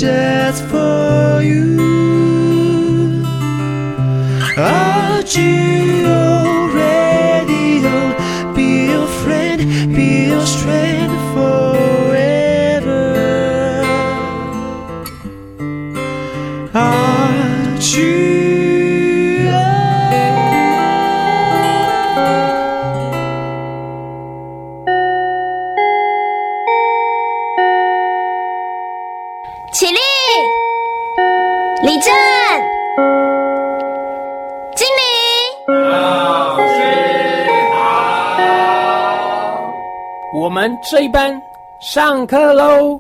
just for you. RGO Radio, be your friend, be your strength forever. RGO。 起立，立正，敬礼。 老师好，我们这一班上课喽。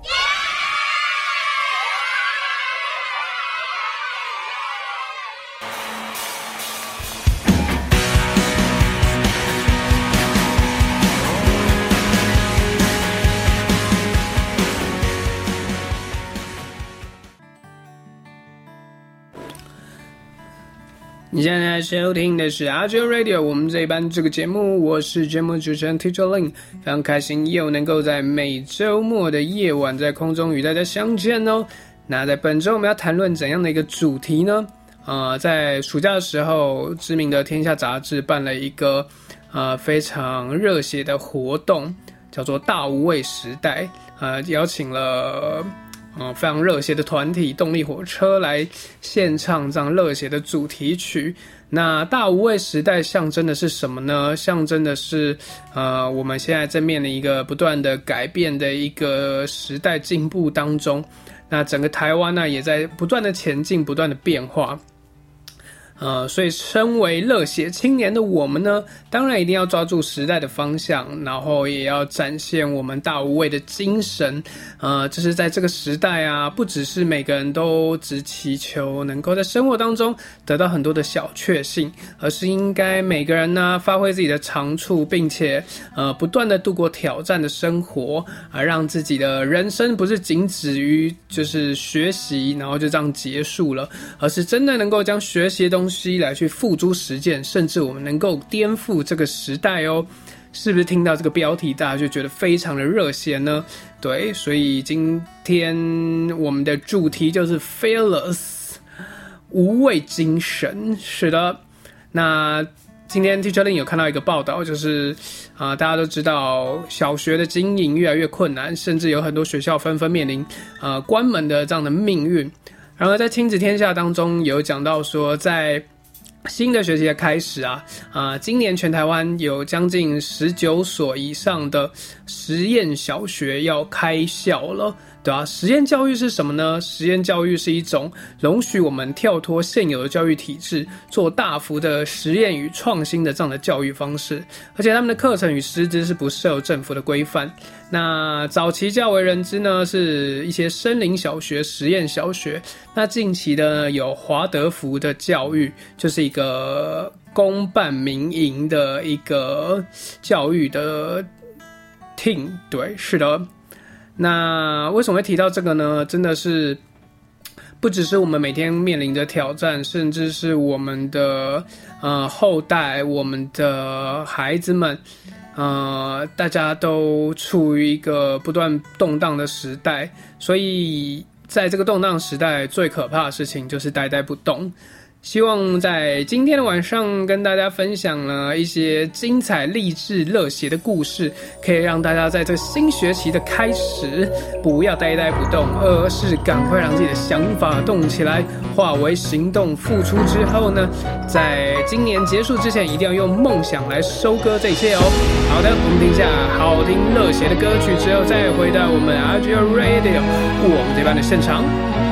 你现在收听的是 RGO Radio， 我们这一班这个节目，我是节目主持人 Teacher Lin， 非常开心又能够在每周末的夜晚在空中与大家相见哦。那在本周我们要谈论怎样的一个主题呢？在暑假的时候，知名的天下杂志办了一个非常热血的活动，叫做大无畏时代，邀请了非常热血的团体动力火车来献唱这样热血的主题曲。那大无畏时代象征的是什么呢？象征的是我们现在正面临一个不断的改变的一个时代进步当中，那整个台湾呢也在不断的前进，不断的变化。所以身为热血青年的我们呢，当然一定要抓住时代的方向，然后也要展现我们大无畏的精神。就是在这个时代啊，不只是每个人都只祈求能够在生活当中得到很多的小确幸，而是应该每个人呢发挥自己的长处，并且不断的度过挑战的生活，让自己的人生不是仅止于就是学习，然后就这样结束了，而是真的能够将学习的东西来去付诸实践，甚至我们能够颠覆这个时代哦。是不是听到这个标题大家就觉得非常的热血呢？对，所以今天我们的主题就是 Fearless 无畏精神。是的，那今天 Teacher Lin 有看到一个报道，就是大家都知道小学的经营越来越困难，甚至有很多学校纷纷面临关门的这样的命运。然而在亲子天下当中有讲到说，在新的学期的开始今年全台湾有将近19所以上的实验小学要开校了，对啊，实验教育是什么呢？实验教育是一种容许我们跳脱现有的教育体制，做大幅的实验与创新的这样的教育方式，而且他们的课程与师资是不受政府的规范。那早期较为人知呢，是一些森林小学、实验小学。那近期的有华德福的教育，就是一个公办民营的一个教育的 team。对，是的。那为什么会提到这个呢？真的是不只是我们每天面临的挑战，甚至是我们的后代，我们的孩子们。大家都处于一个不断动荡的时代，所以在这个动荡时代，最可怕的事情就是呆呆不动。希望在今天的晚上跟大家分享了一些精彩、励志、热血的故事，可以让大家在这新学期的开始不要呆呆不动，而是赶快让自己的想法动起来，化为行动，付出之后呢，在今年结束之前一定要用梦想来收割这一切哦。好的，我们听一下好听热血的歌曲之后，再回到我们 RGO Radio 我们这班的现场。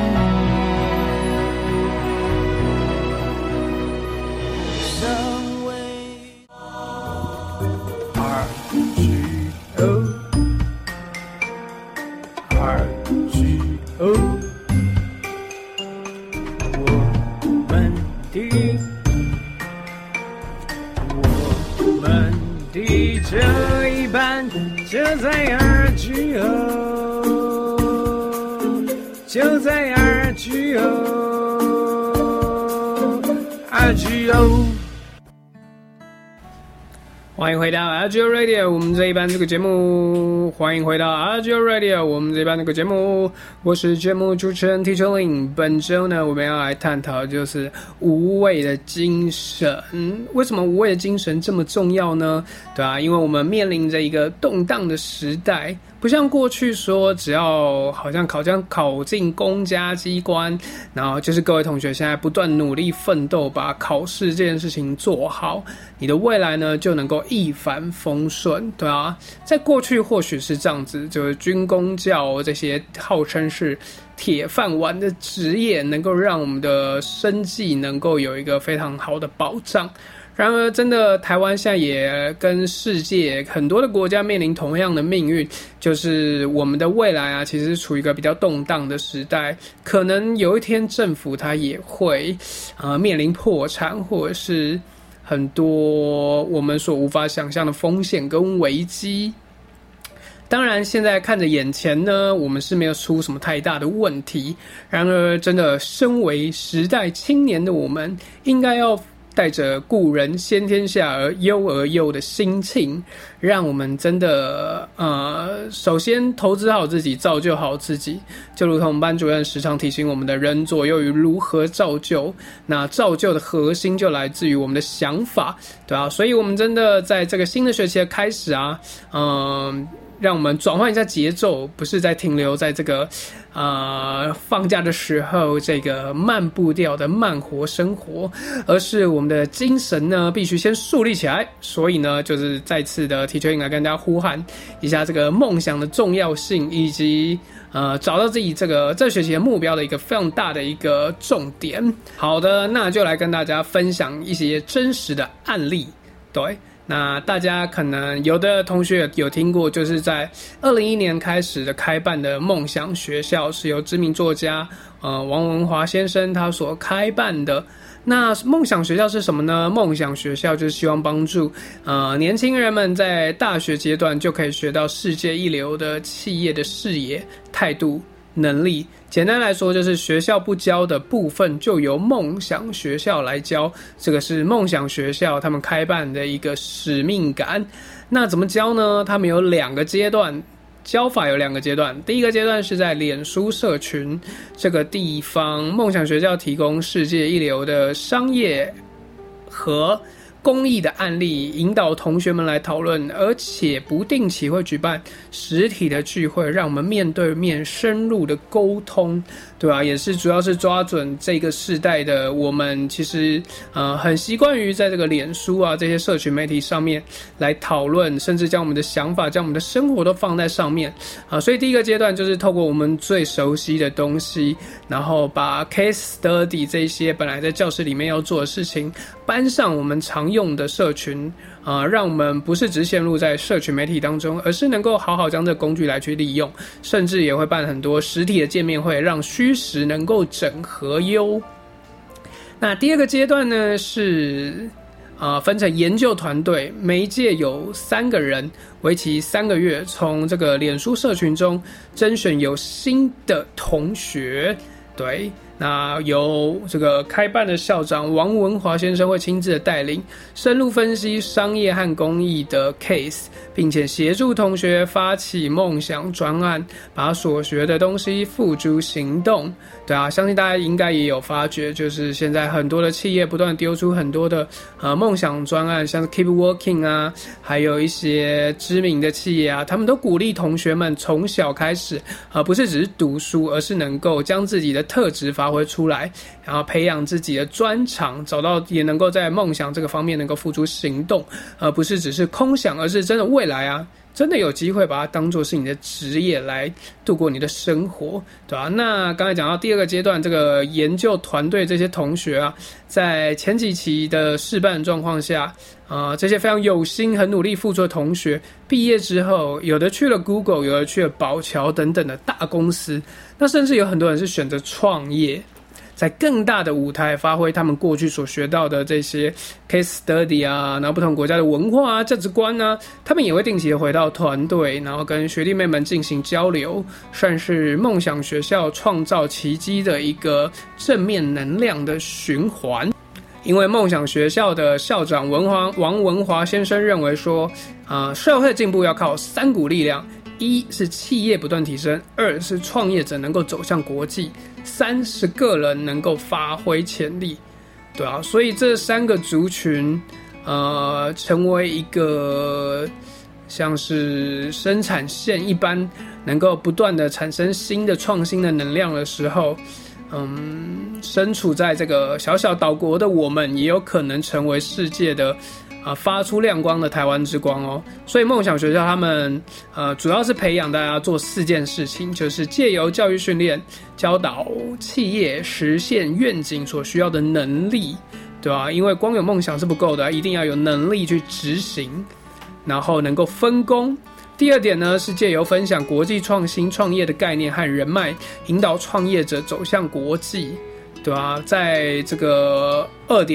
这一班就在 RGO， 就在 RGO。 欢迎回到 Agile Radio， 我们这一班这个节目。欢迎回到 Agile Radio， 我们这一班这个节目。我是节目主持人 Teacher Lin。本周呢，我们要来探讨就是无畏的精神。为什么无畏的精神这么重要呢？对啊，因为我们面临着一个动荡的时代。不像过去说，只要好像考进公家机关，然后就是各位同学现在不断努力奋斗，把考试这件事情做好，你的未来呢就能够一帆风顺，对啊。在过去或许是这样子，就是军公教这些号称是铁饭碗的职业，能够让我们的生计能够有一个非常好的保障。然而真的台湾现在也跟世界很多的国家面临同样的命运，就是我们的未来啊其实是处于一个比较动荡的时代，可能有一天政府它也会面临破产，或者是很多我们所无法想象的风险跟危机。当然现在看着眼前呢，我们是没有出什么太大的问题，然而真的身为时代青年的我们，应该要带着故人先天下而忧的心情，让我们真的首先投资好自己，造就好自己。就如同班主任时常提醒我们的，人左右于如何造就，那造就的核心就来自于我们的想法，对啊。所以我们真的在这个新的学期的开始啊，让我们转换一下节奏，不是在停留在这个放假的时候这个慢步调的慢活生活，而是我们的精神呢必须先树立起来。所以呢，就是再次的提出来跟大家呼喊一下这个梦想的重要性，以及找到自己这学期的目标的一个非常大的一个重点。好的，那就来跟大家分享一些真实的案例。对，那大家可能有的同学有听过，就是在2011年开始的开办的梦想学校，是由知名作家王文华先生他所开办的。那梦想学校是什么呢？梦想学校就是希望帮助年轻人们在大学阶段就可以学到世界一流的企业的视野、态度、能力。简单来说，就是学校不教的部分就由梦想学校来教，这个是梦想学校他们开办的一个使命感。那怎么教呢？他们有2个阶段，教法有2个阶段。第一个阶段是在脸书社群这个地方，梦想学校提供世界一流的商业和公益的案例，引导同学们来讨论，而且不定期会举办实体的聚会，让我们面对面深入的沟通，对吧？也是主要是抓准这个世代的我们，其实很习惯于在这个脸书啊这些社群媒体上面来讨论，甚至将我们的想法、将我们的生活都放在上面所以第一个阶段就是透过我们最熟悉的东西，然后把 case study 这些本来在教室里面要做的事情搬上我们常用的社群让我们不是只陷入在社群媒体当中，而是能够好好将这个工具来去利用，甚至也会办很多实体的见面会，让虚实能够整合优。那第2个阶段呢是分成研究团队，每一届有3个人，为期3个月，从这个脸书社群中甄选有新的同学，对。那由这个开办的校长王文华先生会亲自的带领，深入分析商业和公益的 case， 并且协助同学发起梦想专案，把所学的东西付诸行动。对啊，相信大家应该也有发觉，就是现在很多的企业不断丢出很多的梦想专案，像是 Keep Working 啊，还有一些知名的企业啊，他们都鼓励同学们从小开始不是只是读书，而是能够将自己的特质发挥出来，然后培养自己的专长，找到也能够在梦想这个方面能够付诸行动，而不是只是空想，而是真的未来啊真的有机会把它当作是你的职业来度过你的生活，对吧？那刚才讲到第2个阶段，这个研究团队这些同学啊，在前几期的试办状况下这些非常有心很努力付出的同学毕业之后，有的去了 Google， 有的去了宝乔等等的大公司，那甚至有很多人是选择创业，在更大的舞台发挥他们过去所学到的这些 case study 啊，然后不同国家的文化啊、价值观啊，他们也会定期的回到团队，然后跟学弟妹们进行交流，算是梦想学校创造奇迹的一个正面能量的循环。 因为梦想学校的校长王文华先生认为说，社会进步要靠3股力量：一是企业不断提升，2是创业者能够走向国际，3是个人能够发挥潜力。对啊，所以这3个族群，成为一个像是生产线一般，能够不断的产生新的创新的能量的时候，身处在这个小小岛国的我们，也有可能成为世界的发出亮光的台湾之光哦。所以梦想学校他们主要是培养大家做4件事情，就是借由教育训练，教导企业实现愿景所需要的能力，对吧？因为光有梦想是不够的，一定要有能力去执行，然后能够分工。第2点呢，是借由分享国际创新创业的概念和人脉，引导创业者走向国际，对吧？在这个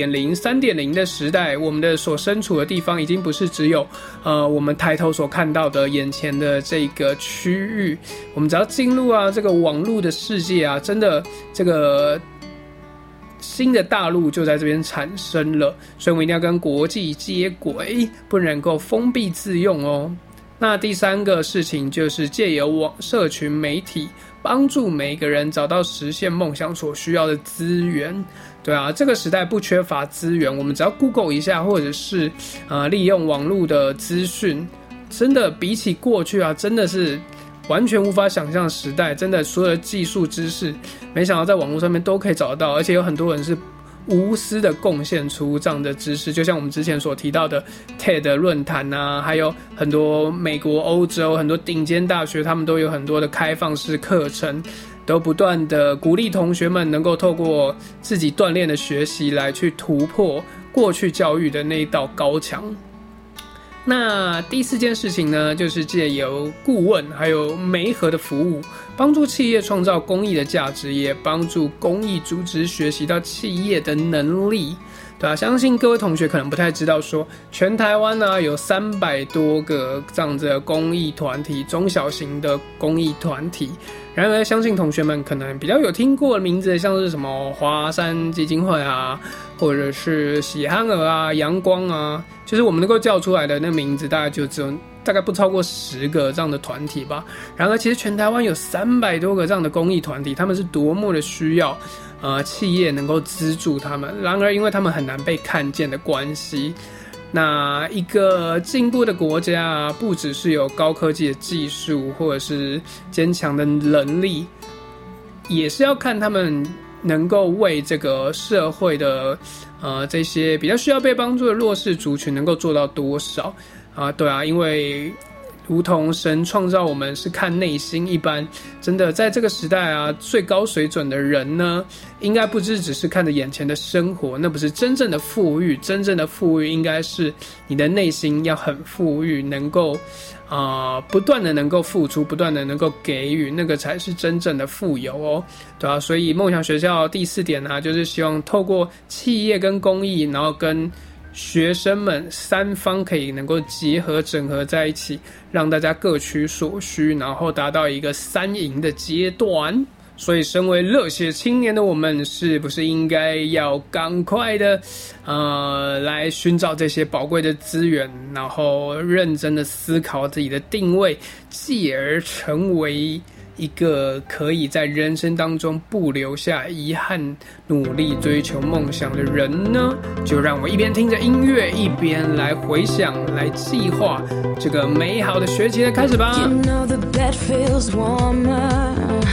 2.0、3.0 的时代，我们的所身处的地方已经不是只有我们抬头所看到的眼前的这个区域，我们只要进入这个网络的世界真的这个新的大陆就在这边产生了，所以我们一定要跟国际接轨，不能够封闭自用哦。那第3个事情就是借由社群媒体，帮助每个人找到实现梦想所需要的资源。对啊，这个时代不缺乏资源，我们只要 Google 一下，或者是利用网络的资讯，真的比起过去真的是完全无法想象的时代。真的所有的技术知识，没想到在网络上面都可以找得到，而且有很多人是无私的贡献出这样的知识，就像我们之前所提到的 TED 论坛还有很多美国、欧洲很多顶尖大学，他们都有很多的开放式课程，都不断的鼓励同学们能够透过自己锻炼的学习来去突破过去教育的那一道高墙。那第4件事情呢，就是借由顾问还有媒合的服务，帮助企业创造公益的价值，也帮助公益组织学习到企业的能力，对啊，相信各位同学可能不太知道说，全台湾有300多个这样子的公益团体，中小型的公益团体。然而相信同学们可能比较有听过的名字，像是什么华山基金会或者是喜憨儿阳光就是我们能够叫出来的那名字，大概就只有大概不超过10个这样的团体吧。然而其实全台湾有300多个这样的公益团体，他们是多么的需要企业能够资助他们。然而因为他们很难被看见的关系，那一个进步的国家不只是有高科技的技术或者是坚强的能力，也是要看他们能够为这个社会的这些比较需要被帮助的弱势族群能够做到多少对啊，因为如同神创造我们是看内心一般，真的在这个时代最高水准的人呢，应该不只是看着眼前的生活，那不是真正的富裕。真正的富裕应该是你的内心要很富裕，能够不断的能够付出，不断的能够给予，那个才是真正的富有哦，对啊，所以梦想学校第4点就是希望透过企业跟公益，然后跟学生们3方可以能够结合整合在一起，让大家各取所需，然后达到一个3赢的阶段。所以身为热血青年的我们，是不是应该要赶快的来寻找这些宝贵的资源，然后认真的思考自己的定位，继而成为一个可以在人生当中不留下遗憾，努力追求梦想的人呢？就让我一边听着音乐，一边来回想，来计划这个美好的学期的开始吧。 You know the bed feels warmer,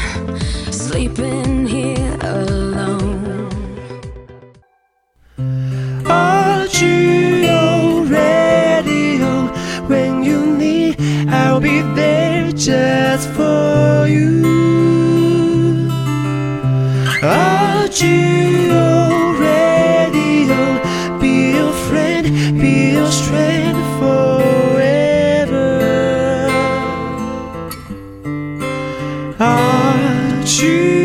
sleeping here alone. RGO Radio, when you need, I'll be there just for you. RGO Radio, be your friend, be your strength forever. RGO.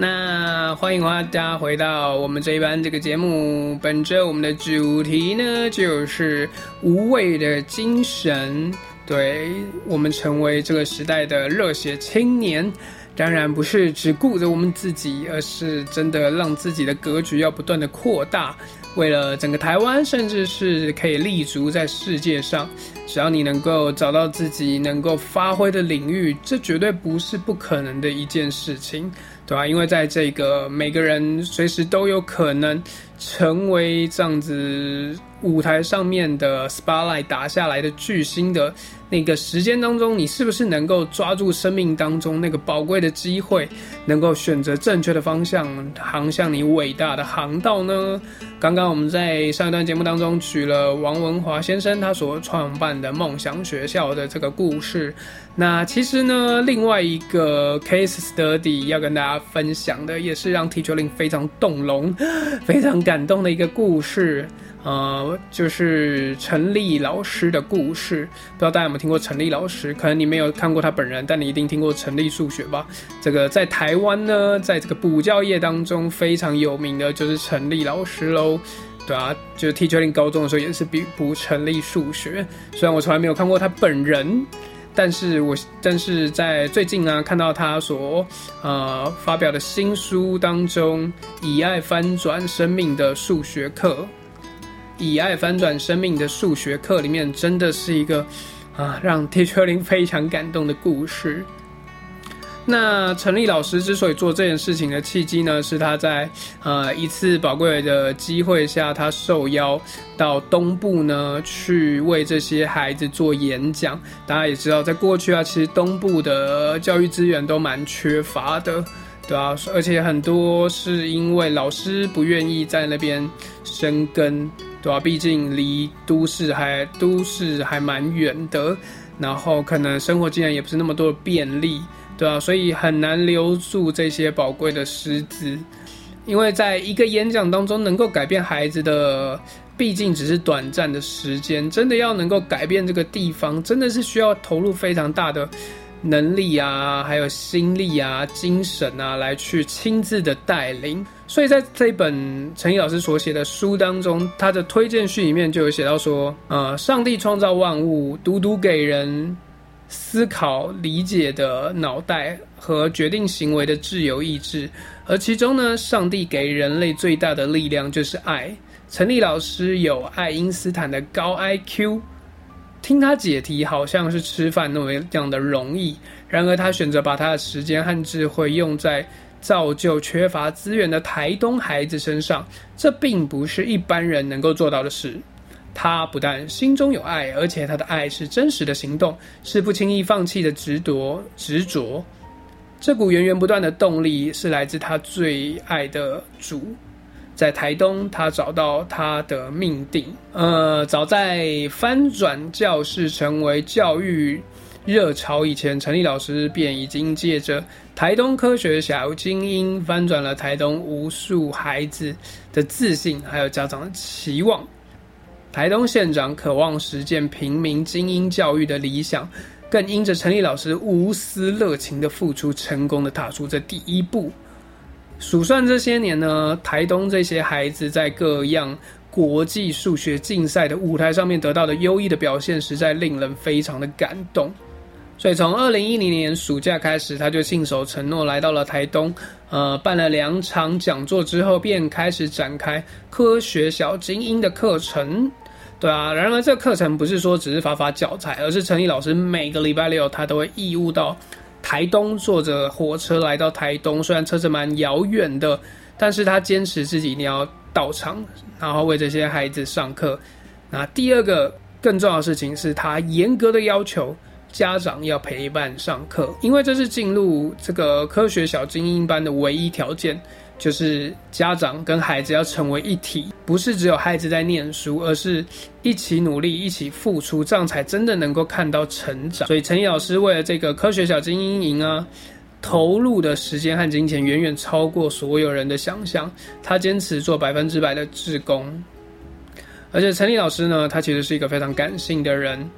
那欢迎大家回到我们这一班这个节目。本周我们的主题呢，就是无畏的精神。对，我们成为这个时代的热血青年，当然不是只顾着我们自己，而是真的让自己的格局要不断的扩大。为了整个台湾，甚至是可以立足在世界上，只要你能够找到自己能够发挥的领域，这绝对不是不可能的一件事情，对吧？因为在这个每个人随时都有可能成为这样子舞台上面的 spotlight 打下来的巨星的那个时间当中，你是不是能够抓住生命当中那个宝贵的机会，能够选择正确的方向，航向你伟大的航道呢？刚刚我们在上一段节目当中举了王文华先生他所创办的梦想学校的这个故事。那其实呢，另外一个 case study 要跟大家分享的，也是让 Teacher Lin 非常动容、非常感动的一个故事。就是陈立老师的故事。不知道大家有没有听过陈立老师？可能你没有看过他本人，但你一定听过陈立数学吧？这个在台湾呢，在这个补教业当中非常有名的就是陈立老师咯。对啊，就是 Teacher Lin 高中的时候也是补陈立数学。虽然我从来没有看过他本人，但是在最近啊，看到他所发表的新书当中，以爱翻转生命的数学课。以爱翻转生命的数学课里面，真的是一个让 Teacher Lin 非常感动的故事。那陈立老师之所以做这件事情的契机呢，是他在一次宝贵的机会下，他受邀到东部呢去为这些孩子做演讲。大家也知道，在过去啊，其实东部的教育资源都蛮缺乏的。对啊，而且很多是因为老师不愿意在那边生根，对啊，毕竟离都市还蛮远的，然后可能生活经验也不是那么多的便利，对啊，所以很难留住这些宝贵的师资。因为在一个演讲当中能够改变孩子的，毕竟只是短暂的时间，真的要能够改变这个地方，真的是需要投入非常大的能力啊，还有心力啊、精神啊，来去亲自的带领。所以在这一本陈立老师所写的书当中，他的推荐序里面就有写到说，上帝创造万物，独独给人思考理解的脑袋和决定行为的自由意志，而其中呢，上帝给人类最大的力量就是爱。陈立老师有爱因斯坦的高 IQ，听他解题好像是吃饭那么样的容易，然而他选择把他的时间和智慧用在造就缺乏资源的台东孩子身上，这并不是一般人能够做到的事。他不但心中有爱，而且他的爱是真实的行动，是不轻易放弃的执着。这股源源不断的动力是来自他最爱的主。在台东，他找到他的命定。早在翻转教室成为教育热潮以前，陈立老师便已经借着台东科学小精英翻转了台东无数孩子的自信，还有家长的期望。台东县长渴望实践平民精英教育的理想，更因着陈立老师无私热情的付出，成功的踏出这第一步。数算这些年呢，台东这些孩子在各样国际数学竞赛的舞台上面得到的优异的表现，实在令人非常的感动。所以从2010年暑假开始，他就信守承诺来到了台东，办了2场讲座之后，便开始展开科学小精英的课程。对啊，然而这个课程不是说只是发教材，而是陈立老师每个礼拜六他都会义务到台东，坐着火车来到台东，虽然车程蛮遥远的，但是他坚持自己一定要到场，然后为这些孩子上课。那第二个更重要的事情是，他严格的要求家长要陪伴上课，因为这是进入这个科学小精英班的唯一条件，就是家长跟孩子要成为一体，不是只有孩子在念书，而是一起努力，一起付出，这样才真的能够看到成长。所以陈立老师为了这个科学小精英营啊，投入的时间和金钱远远超过所有人的想象。他坚持做100%的志工，而且陈立老师呢，他其实是一个非常感性的人。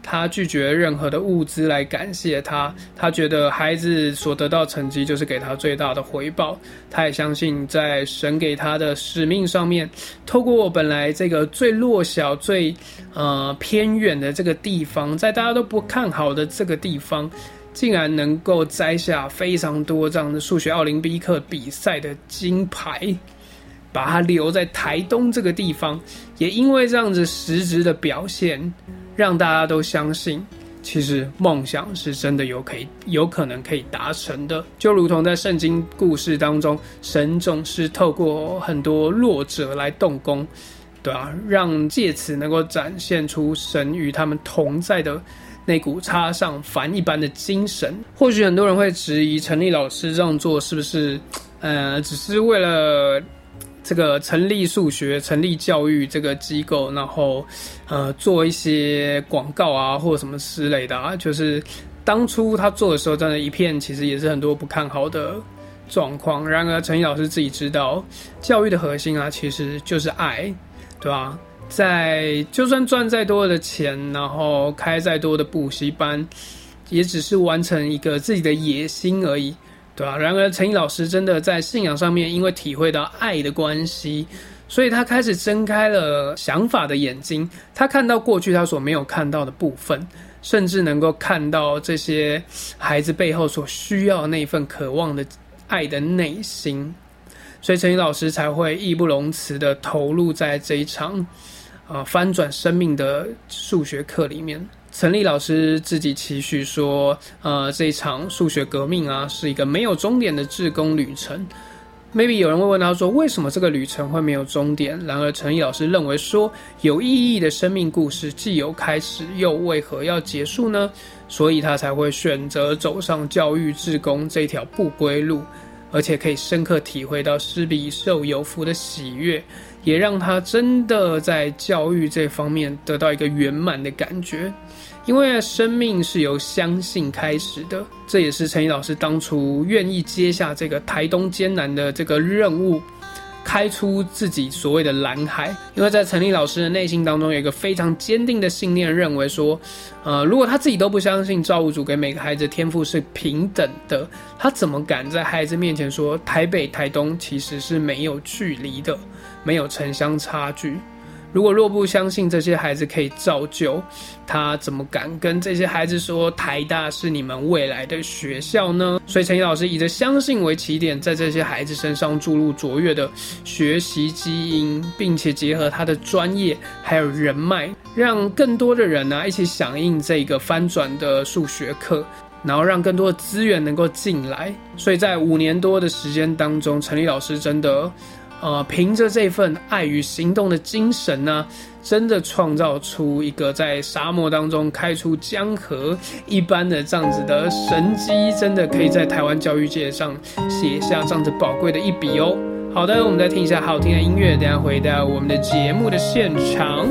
他拒绝任何的物资来感谢他，他觉得孩子所得到成绩就是给他最大的回报。他也相信在神给他的使命上面，透过本来这个最弱小、最偏远的这个地方，在大家都不看好的这个地方，竟然能够摘下非常多这样的数学奥林匹克比赛的金牌，把它留在台东这个地方。也因为这样子实质的表现，让大家都相信其实梦想是真的有可能可以达成的。就如同在圣经故事当中，神总是透过很多弱者来动工，对啊，让借此能够展现出神与他们同在的那股插上帆一般的精神。或许很多人会质疑陈立老师这样做是不是只是为了这个成立数学、成立教育这个机构，然后做一些广告啊或者什么之类的啊。就是当初他做的时候，真的一片其实也是很多不看好的状况。然而陈立老师自己知道，教育的核心啊其实就是爱，对吧？就算赚再多的钱，然后开再多的补习班，也只是完成一个自己的野心而已，对吧？然而陈毅老师真的在信仰上面，因为体会到爱的关系，所以他开始睁开了想法的眼睛，他看到过去他所没有看到的部分，甚至能够看到这些孩子背后所需要的那份渴望的爱的内心。所以陈毅老师才会义不容辞的投入在这一场翻转生命的数学课里面。陈立老师自己期许说这一场数学革命啊是一个没有终点的志工旅程。 maybe 有人会问他说，为什么这个旅程会没有终点？然而陈立老师认为说，有意义的生命故事既有开始，又为何要结束呢？所以他才会选择走上教育志工这条不归路，而且可以深刻体会到施比受有福的喜悦，也让他真的在教育这方面得到一个圆满的感觉。因为生命是由相信开始的，这也是陈毅老师当初愿意接下这个台东艰难的这个任务，开出自己所谓的蓝海。因为在陈立老师的内心当中有一个非常坚定的信念，认为说如果他自己都不相信造物主给每个孩子的天赋是平等的，他怎么敢在孩子面前说台北台东其实是没有距离的，没有城乡差距？如果若不相信这些孩子可以造就，他怎么敢跟这些孩子说台大是你们未来的学校呢？所以陈毅老师以着相信为起点，在这些孩子身上注入卓越的学习基因，并且结合他的专业还有人脉，让更多的人一起响应这个翻转的数学课，然后让更多的资源能够进来。所以在5年多的时间当中，陈立老师真的凭着这份爱与行动的精神呢，真的创造出一个在沙漠当中开出江河一般的这样子的神迹，真的可以在台湾教育界上写下这样子宝贵的一笔哦。好的，我们再听一下好听的音乐，等一下回到我们的节目的现场。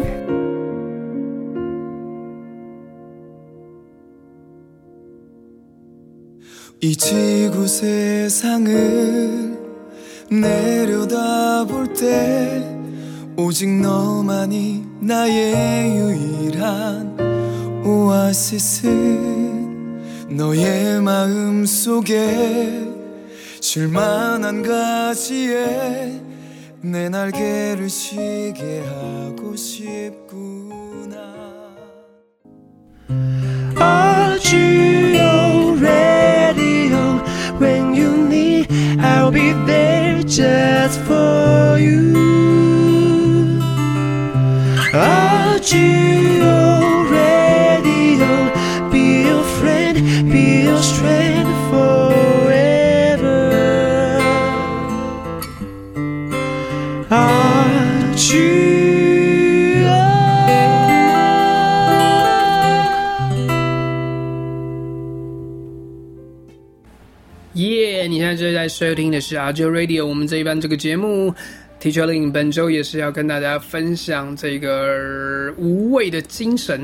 이 지구 세상을 내려다볼 때 오직 너만이 나의 유일한 오아시스. 너의 마음 속에 쉴만한 가지에 내 날개를 쉬게 하고 싶구나. RGO Radio, when you need, I'll be there just for you. RGO Radio, be your friend, be your strength forever. RGO. 你现在正在收听的是 RGO Radio， 我们这一班这个节目 Teacher Lin 本周也是要跟大家分享这个无畏的精神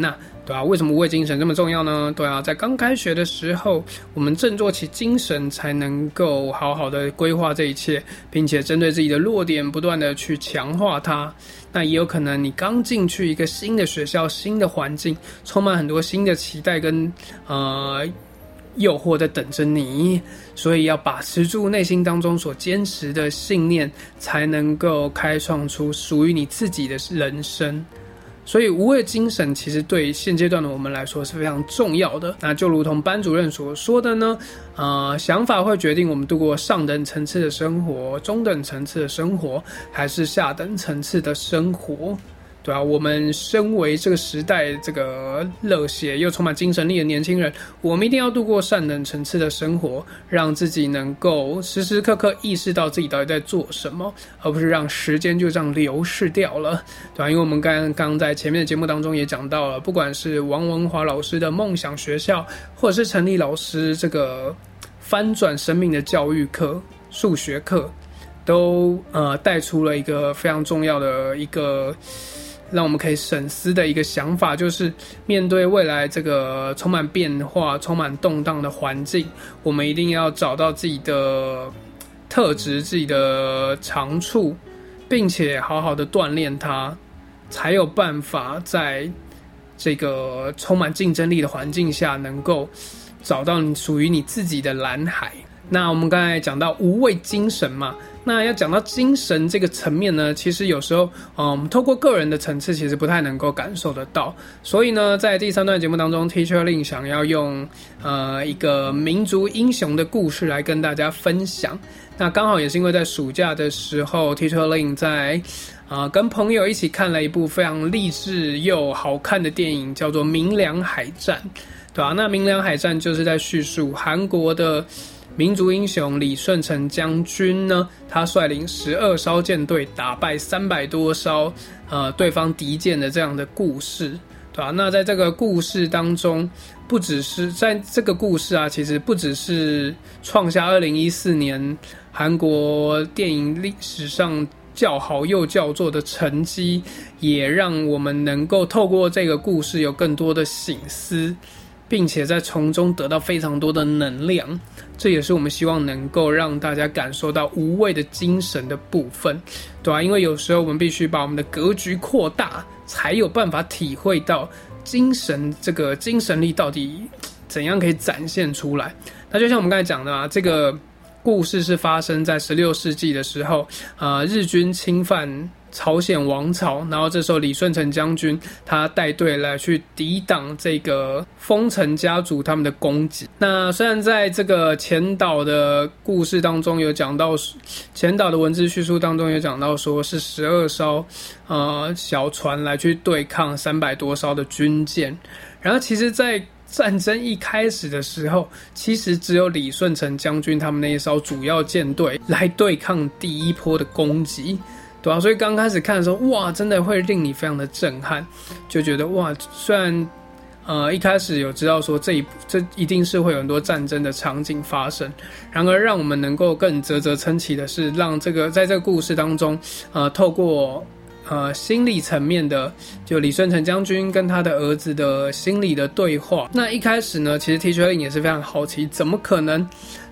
对啊，为什么无畏精神这么重要呢？对啊，在刚开学的时候，我们振作起精神，才能够好好的规划这一切，并且针对自己的弱点，不断的去强化它。那也有可能你刚进去一个新的学校、新的环境，充满很多新的期待跟诱惑在等着你，所以要把持住内心当中所坚持的信念，才能够开创出属于你自己的人生。所以无畏精神其实对现阶段的我们来说是非常重要的。那就如同班主任所说的呢，想法会决定我们度过上等层次的生活、中等层次的生活，还是下等层次的生活。对啊，我们身为这个时代这个热血又充满精神力的年轻人，我们一定要度过上等层次的生活，让自己能够时时刻刻意识到自己到底在做什么，而不是让时间就这样流逝掉了。对啊，因为我们刚刚在前面的节目当中也讲到了，不管是王文华老师的梦想学校，或者是陈立老师这个翻转生命的教育课、数学课，都带出了一个非常重要的一个让我们可以省思的一个想法，就是面对未来这个充满变化、充满动荡的环境，我们一定要找到自己的特质、自己的长处，并且好好的锻炼它，才有办法在这个充满竞争力的环境下，能够找到你属于你自己的蓝海。那我们刚才讲到无畏精神嘛，那要讲到精神这个层面呢，其实有时候透过个人的层次其实不太能够感受得到。所以呢，在第3段节目当中 Teacher Lin 想要用一个民族英雄的故事来跟大家分享。那刚好也是因为在暑假的时候 Teacher Lin 在跟朋友一起看了一部非常励志又好看的电影，叫做《明良海战》，对吧？那《明良海战》就是在叙述韩国的民族英雄李舜臣将军呢，他率领12艘舰队打败300多艘对方敌舰的这样的故事，对吧？那在这个故事当中，不只是在这个故事其实不只是创下2014年韩国电影历史上较好又叫座的成绩，也让我们能够透过这个故事有更多的省思，并且在从中得到非常多的能量。这也是我们希望能够让大家感受到无畏的精神的部分，对吧？因为有时候我们必须把我们的格局扩大，才有办法体会到精神这个精神力到底怎样可以展现出来。那就像我们刚才讲的这个故事是发生在16世纪的时候，日军侵犯朝鲜王朝，然后这时候李舜臣将军他带队来去抵挡这个丰臣家族他们的攻击。那虽然在这个前导的故事当中有讲到，前导的文字叙述当中有讲到说是12艘小船来去对抗300多艘的军舰，然后其实在战争一开始的时候，其实只有李舜臣将军他们那一艘主要舰队来对抗第一波的攻击，对啊，所以刚开始看的时候，哇，真的会令你非常的震撼，就觉得哇，虽然一开始有知道说这一定是会有很多战争的场景发生，然而让我们能够更啧啧称奇的是，让这个在这个故事当中，透过心理层面的，就李舜臣将军跟他的儿子的心理的对话。那一开始呢，其实 Teacher Lin 也是非常好奇，怎么可能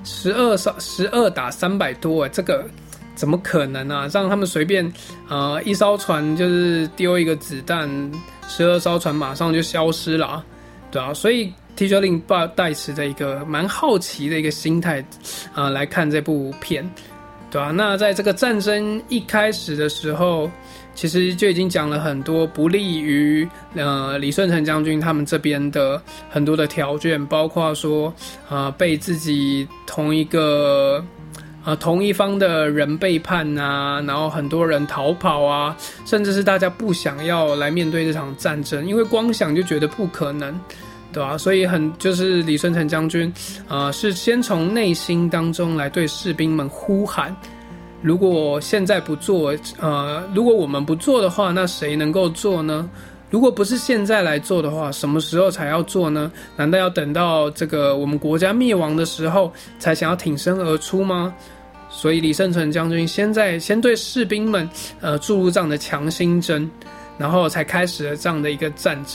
12打300多这个怎么可能啊？让他们随便一艘船就是丢一个子弹，12艘船马上就消失了对啊，所以 Teacher Lin 带持着一个蛮好奇的一个心态来看这部片，对啊，那在这个战争一开始的时候，其实就已经讲了很多不利于李舜臣将军他们这边的很多的条件，包括说被自己同一方的人背叛然后很多人逃跑甚至是大家不想要来面对这场战争，因为光想就觉得不可能，对吧？所以就是李舜臣将军是先从内心当中来对士兵们呼喊，如果现在不做如果我们不做的话，那谁能够做呢？如果不是现在来做的话，什么时候才要做呢？难道要等到这个我们国家灭亡的时候才想要挺身而出吗？所以李舜臣将军先对士兵们注入这样的强心针，然后才开始了这样的一个战争。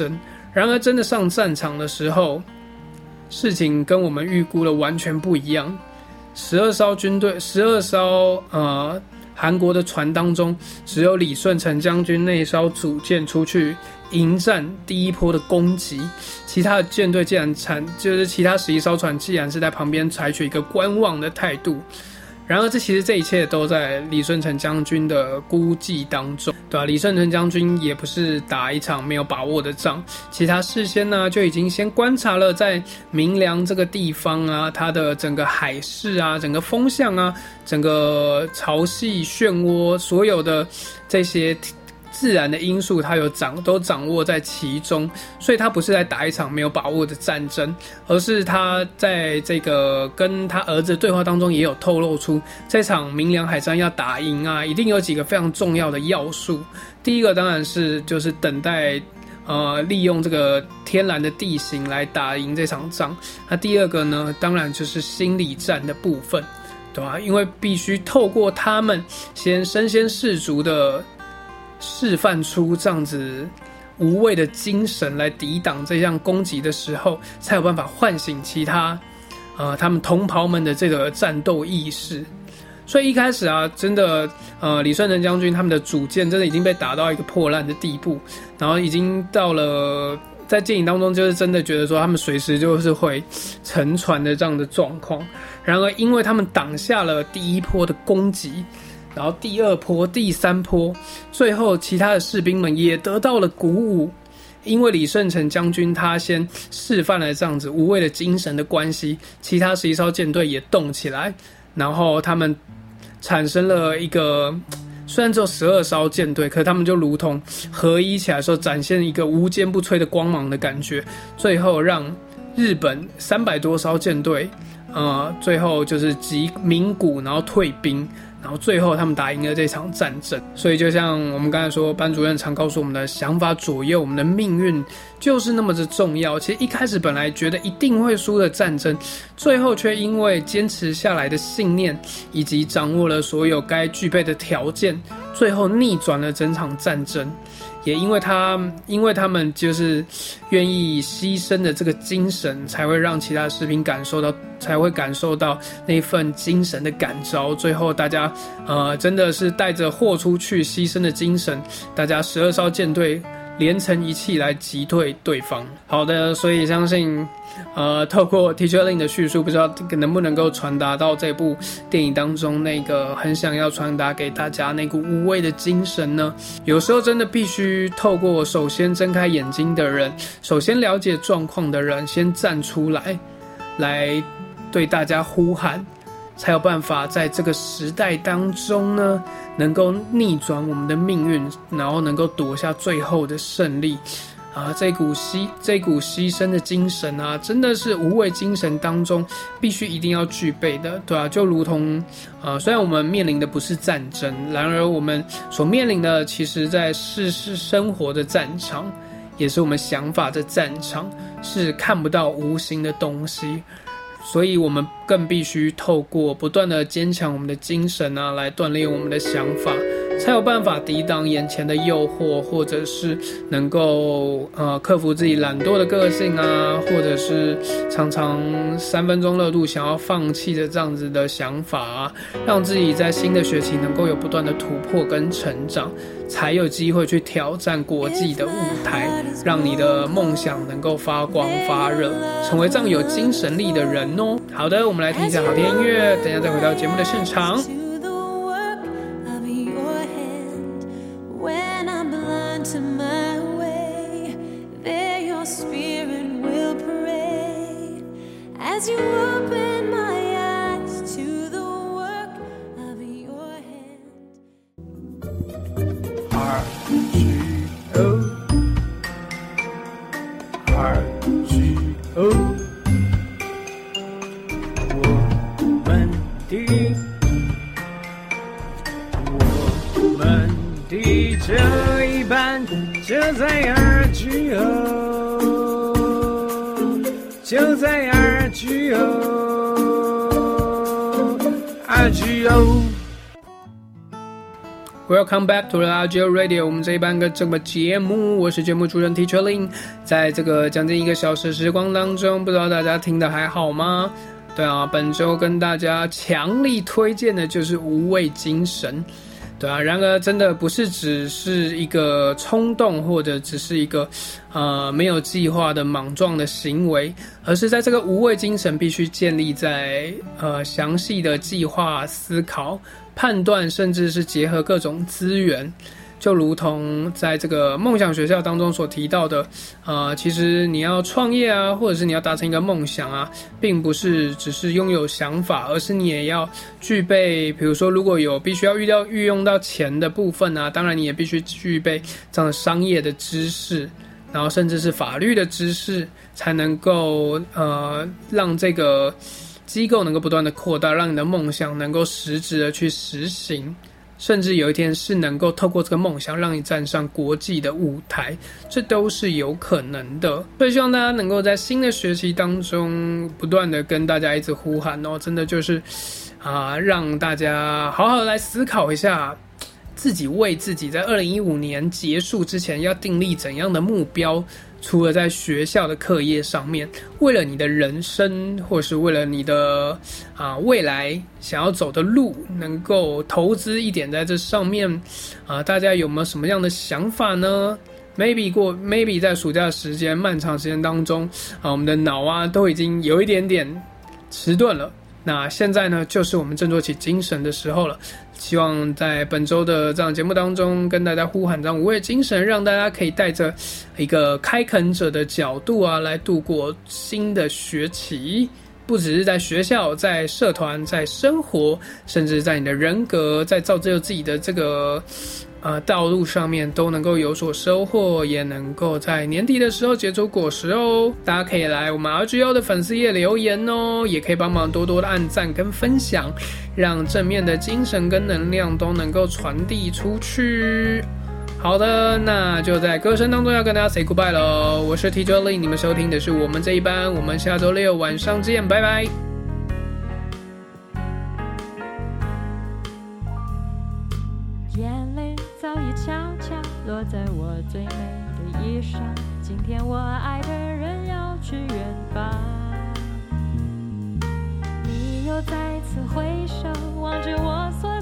然而真的上战场的时候，事情跟我们预估的完全不一样。12艘韩国的船当中，只有李舜臣将军那一艘主舰出去迎战第一波的攻击，其他的舰队其他11艘船既然是在旁边采取一个观望的态度。然而其实这一切都在李舜臣将军的估计当中，对吧？李舜臣将军也不是打一场没有把握的仗，其他事先呢就已经先观察了在明良这个地方啊，它的整个海势啊，整个风向啊，整个潮汐漩涡，所有的这些自然的因素他都掌握在其中，所以他不是在打一场没有把握的战争，而是他在这个跟他儿子对话当中也有透露出，这场明良海战要打赢啊，一定有几个非常重要的要素。第一个当然是就是等待利用这个天然的地形来打赢这场仗。那第二个呢，当然就是心理战的部分，对吧？因为必须透过他们先身先士卒的示范出这样子无畏的精神来抵挡这项攻击的时候，才有办法唤醒其他他们同袍们的这个战斗意识。所以一开始啊，真的李舜臣将军他们的主舰真的已经被打到一个破烂的地步，然后已经到了在舰营当中就是真的觉得说他们随时就是会沉船的这样的状况。然而因为他们挡下了第一波的攻击，然后第二波、第三波，最后其他的士兵们也得到了鼓舞，因为李舜臣将军他先示范了这样子无畏的精神的关系，其他11艘舰队也动起来，然后他们产生了一个虽然只有12艘舰队，可他们就如同合一起来的时候展现一个无坚不摧的光芒的感觉，最后让日本300多艘舰队最后就是击鸣鼓，然后退兵，然后最后他们打赢了这场战争。所以就像我们刚才说，班主任常告诉我们的，想法左右我们的命运就是那么的重要。其实一开始本来觉得一定会输的战争，最后却因为坚持下来的信念以及掌握了所有该具备的条件，最后逆转了整场战争。也因为他们就是愿意牺牲的这个精神，才会让其他士兵感受到那份精神的感召。最后大家真的是带着豁出去牺牲的精神，大家12艘舰队连成一气来击退对方。好的，所以相信透过 Teacher Lin 的叙述，不知道能不能够传达到这部电影当中那个很想要传达给大家那股无畏的精神呢？有时候真的必须透过首先睁开眼睛的人，首先了解状况的人先站出来对大家呼喊，才有办法在这个时代当中呢，能够逆转我们的命运，然后能够夺下最后的胜利。这股牺牲的精神啊，真的是无畏精神当中必须一定要具备的，对啊，就如同虽然我们面临的不是战争，然而我们所面临的其实在是生活的战场，也是我们想法的战场，是看不到无形的东西。所以我们更必须透过不断的坚强我们的精神啊，来锻炼我们的想法，才有办法抵挡眼前的诱惑，或者是能够克服自己懒惰的个性啊，或者是常常3分钟热度想要放弃的这样子的想法啊，让自己在新的学期能够有不断的突破跟成长，才有机会去挑战国际的舞台，让你的梦想能够发光发热，成为这样有精神力的人哦。好的，我们来听一下好听音乐，等一下再回到节目的现场。As you open my eyes to the work of your hand. R-G-O R-G-O 我们的这一班就在 R-G-O， 就在 R-G-O Welcome back to the Agile Radio， 我们这一班的这个节目，我是节目主持人 Teacher Lin。在这个将近1个小时时光当中，不知道大家听得还好吗？对啊，本周跟大家强力推荐的就是无畏精神。对啊，然而真的不是只是一个冲动，或者只是一个没有计划的莽撞的行为，而是在这个无畏精神必须建立在详细的计划、思考、判断，甚至是结合各种资源。就如同在这个梦想学校当中所提到的，其实你要创业啊，或者是你要达成一个梦想啊，并不是只是拥有想法，而是你也要具备，比如说如果有必须要运用到钱的部分啊，当然你也必须具备这样的商业的知识，然后甚至是法律的知识，才能够让这个机构能够不断的扩大，让你的梦想能够实质的去实行。甚至有一天是能够透过这个梦想让你站上国际的舞台，这都是有可能的。所以希望大家能够在新的学期当中不断的跟大家一直呼喊哦，真的就是让大家好好的来思考一下自己为自己在2015年结束之前要订立怎样的目标。除了在学校的课业上面，为了你的人生，或是为了你的未来想要走的路，能够投资一点在这上面大家有没有什么样的想法呢？ maybe 在暑假的时间漫长时间当中我们的脑都已经有一点点迟钝了。那现在呢，就是我们振作起精神的时候了。希望在本周的这样节目当中，跟大家呼喊这样无畏精神，让大家可以带着一个开垦者的角度来度过新的学期。不只是在学校，在社团，在生活，甚至在你的人格，在造就自己的这个道路上面都能够有所收获，也能够在年底的时候结出果实哦。大家可以来我们 RGO 的粉丝页留言哦，也可以帮忙多多的按赞跟分享，让正面的精神跟能量都能够传递出去。好的，那就在歌声当中要跟大家 say goodbye 咯。我是 Teacher Lin， 你们收听的是我们这一班，我们下周6晚上见，拜拜。 眼泪早已悄悄落在我最美的衣裳，今天我爱的人要去远方，你又再次挥手望着我所